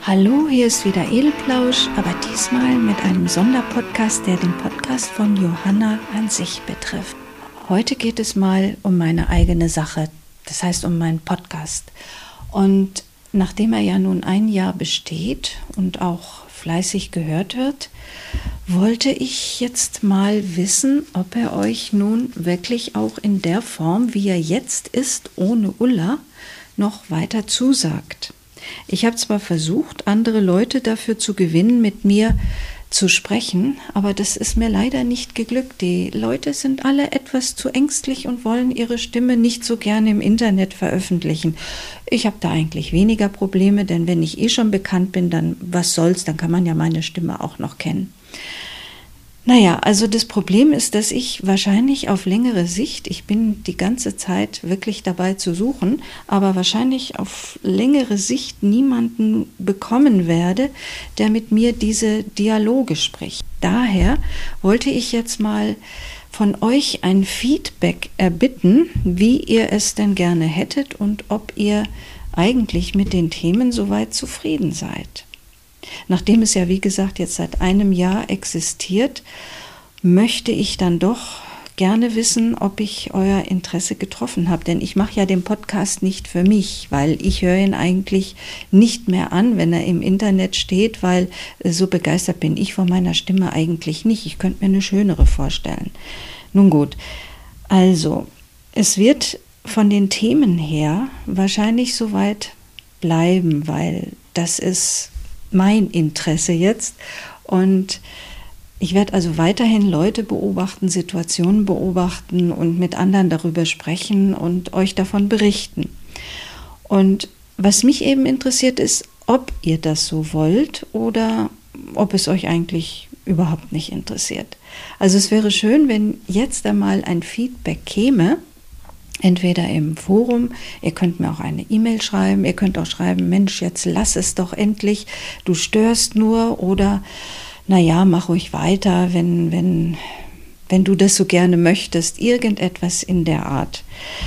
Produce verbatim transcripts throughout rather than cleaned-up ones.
Hallo, hier ist wieder Edelplausch, aber diesmal mit einem Sonderpodcast, der den Podcast von Johanna an sich betrifft. Heute geht es mal um meine eigene Sache, das heißt um meinen Podcast. Und nachdem er ja nun ein Jahr besteht und auch fleißig gehört wird, wollte ich jetzt mal wissen, ob er euch nun wirklich auch in der Form, wie er jetzt ist, ohne Ulla, noch weiter zusagt. Ich habe zwar versucht, andere Leute dafür zu gewinnen, mit mir zu sprechen, aber das ist mir leider nicht geglückt. Die Leute sind alle etwas zu ängstlich und wollen ihre Stimme nicht so gerne im Internet veröffentlichen. Ich habe da eigentlich weniger Probleme, denn wenn ich eh schon bekannt bin, dann was soll's, dann kann man ja meine Stimme auch noch kennen. Naja, also das Problem ist, dass ich wahrscheinlich auf längere Sicht, ich bin die ganze Zeit wirklich dabei zu suchen, aber wahrscheinlich auf längere Sicht niemanden bekommen werde, der mit mir diese Dialoge spricht. Daher wollte ich jetzt mal von euch ein Feedback erbitten, wie ihr es denn gerne hättet und ob ihr eigentlich mit den Themen soweit zufrieden seid. Nachdem es ja, wie gesagt, jetzt seit einem Jahr existiert, möchte ich dann doch gerne wissen, ob ich euer Interesse getroffen habe. Denn ich mache ja den Podcast nicht für mich, weil ich höre ihn eigentlich nicht mehr an, wenn er im Internet steht, weil so begeistert bin ich von meiner Stimme eigentlich nicht. Ich könnte mir eine schönere vorstellen. Nun gut, also es wird von den Themen her wahrscheinlich soweit bleiben, weil das ist mein Interesse jetzt und ich werde also weiterhin Leute beobachten, Situationen beobachten und mit anderen darüber sprechen und euch davon berichten. Und was mich eben interessiert ist, ob ihr das so wollt oder ob es euch eigentlich überhaupt nicht interessiert. Also es wäre schön, wenn jetzt einmal ein Feedback käme, entweder im Forum, ihr könnt mir auch eine E-Mail schreiben, ihr könnt auch schreiben, Mensch, jetzt lass es doch endlich, du störst nur oder naja, mach ruhig weiter, wenn, wenn, wenn du das so gerne möchtest, irgendetwas in der Art.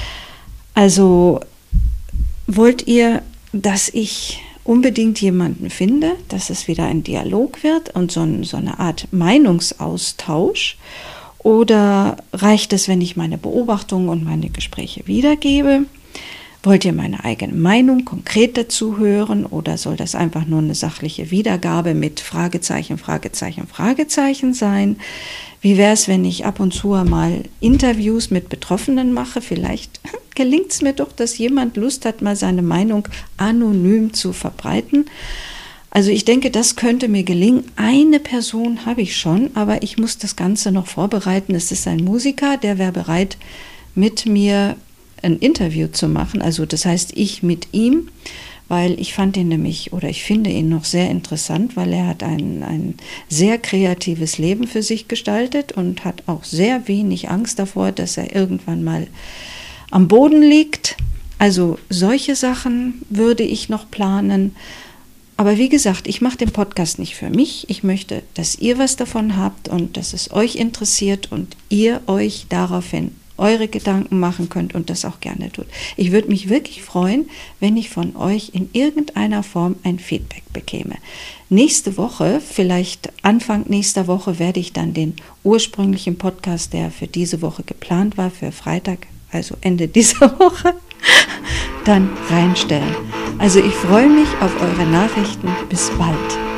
Also wollt ihr, dass ich unbedingt jemanden finde, dass es wieder ein Dialog wird und so, so eine Art Meinungsaustausch? Oder reicht es, wenn ich meine Beobachtungen und meine Gespräche wiedergebe? Wollt ihr meine eigene Meinung konkret dazu hören oder soll das einfach nur eine sachliche Wiedergabe mit Fragezeichen, Fragezeichen, Fragezeichen sein? Wie wäre es, wenn ich ab und zu mal Interviews mit Betroffenen mache? Vielleicht gelingt es mir doch, dass jemand Lust hat, mal seine Meinung anonym zu verbreiten. Also ich denke, das könnte mir gelingen. Eine Person habe ich schon, aber ich muss das Ganze noch vorbereiten. Es ist ein Musiker, der wäre bereit, mit mir ein Interview zu machen. Also das heißt, ich mit ihm, weil ich fand ihn nämlich, oder ich finde ihn noch sehr interessant, weil er hat ein, ein sehr kreatives Leben für sich gestaltet und hat auch sehr wenig Angst davor, dass er irgendwann mal am Boden liegt. Also solche Sachen würde ich noch planen. Aber wie gesagt, ich mache den Podcast nicht für mich. Ich möchte, dass ihr was davon habt und dass es euch interessiert und ihr euch daraufhin eure Gedanken machen könnt und das auch gerne tut. Ich würde mich wirklich freuen, wenn ich von euch in irgendeiner Form ein Feedback bekäme. Nächste Woche, vielleicht Anfang nächster Woche, werde ich dann den ursprünglichen Podcast, der für diese Woche geplant war, für Freitag, also Ende dieser Woche, dann reinstellen. Also ich freue mich auf eure Nachrichten. Bis bald.